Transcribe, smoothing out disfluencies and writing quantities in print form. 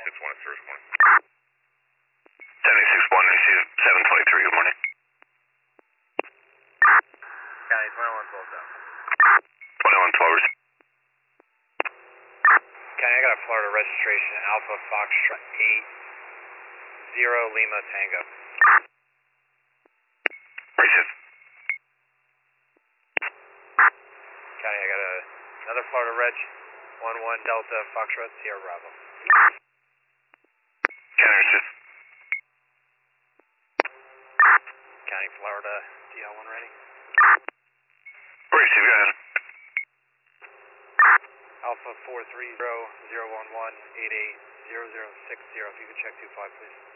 76-1 at service morning. 76-1, receive 723, good morning. County 2112 down. 2112, receive. County, I got a Florida registration, Alpha Foxtrot 80 Lima Tango. Receive. County, I got another Florida reg, 11 Delta Foxtrot Sierra Bravo. County, receive. County, Florida, DL1 ready. Receive, go ahead. Alpha 430 011 88 0060, if you could check 25, please.